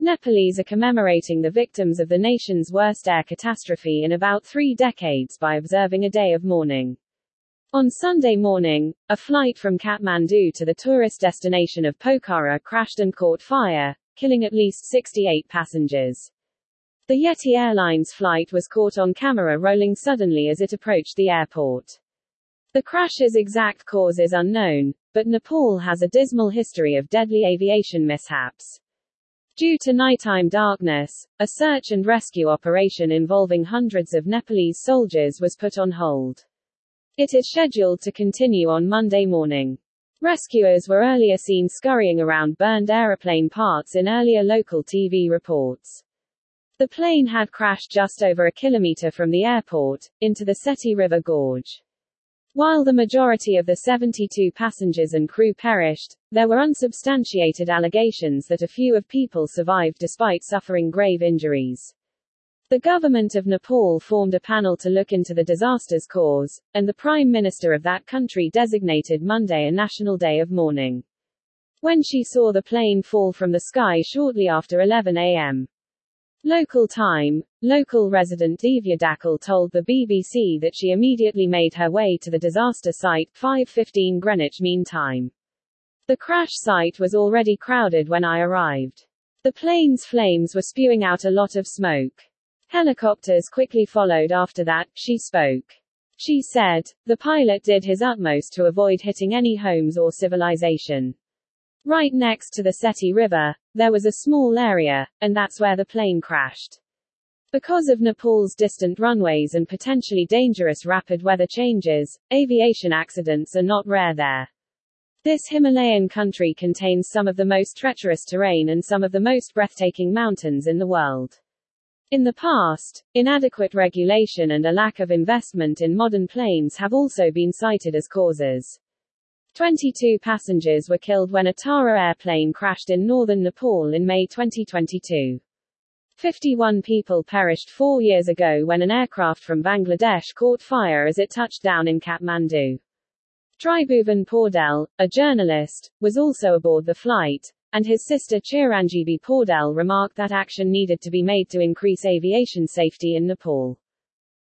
Nepalese are commemorating the victims of the nation's worst air catastrophe in about 3 decades by observing a day of mourning. On Sunday morning, a flight from Kathmandu to the tourist destination of Pokhara crashed and caught fire, killing at least 68 passengers. The Yeti Airlines flight was caught on camera rolling suddenly as it approached the airport. The crash's exact cause is unknown, but Nepal has a dismal history of deadly aviation mishaps. Due to nighttime darkness, a search and rescue operation involving hundreds of Nepalese soldiers was put on hold. It is scheduled to continue on Monday morning. Rescuers were earlier seen scurrying around burned aeroplane parts in earlier local TV reports. The plane had crashed just over a kilometer from the airport, into the Seti River Gorge. While the majority of the 72 passengers and crew perished, there were unsubstantiated allegations that a few of people survived despite suffering grave injuries. The government of Nepal formed a panel to look into the disaster's cause, and the Prime Minister of that country designated Monday a national day of mourning. When she saw the plane fall from the sky shortly after 11 a.m. local time, local resident Divya Dakal told the BBC that she immediately made her way to the disaster site, 5:15 Greenwich Mean Time. The crash site was already crowded when I arrived. The plane's flames were spewing out a lot of smoke. Helicopters quickly followed after that, she spoke. She said, the pilot did his utmost to avoid hitting any homes or civilization. Right next to the Seti River, there was a small area, and that's where the plane crashed. Because of Nepal's distant runways and potentially dangerous rapid weather changes, aviation accidents are not rare there. This Himalayan country contains some of the most treacherous terrain and some of the most breathtaking mountains in the world. In the past, inadequate regulation and a lack of investment in modern planes have also been cited as causes. 22 passengers were killed when a Tara airplane crashed in northern Nepal in May 2022. 51 people perished 4 years ago when an aircraft from Bangladesh caught fire as it touched down in Kathmandu. Tribhuvan Paudel, a journalist, was also aboard the flight, and his sister Chiranjeevi Paudel remarked that action needed to be made to increase aviation safety in Nepal.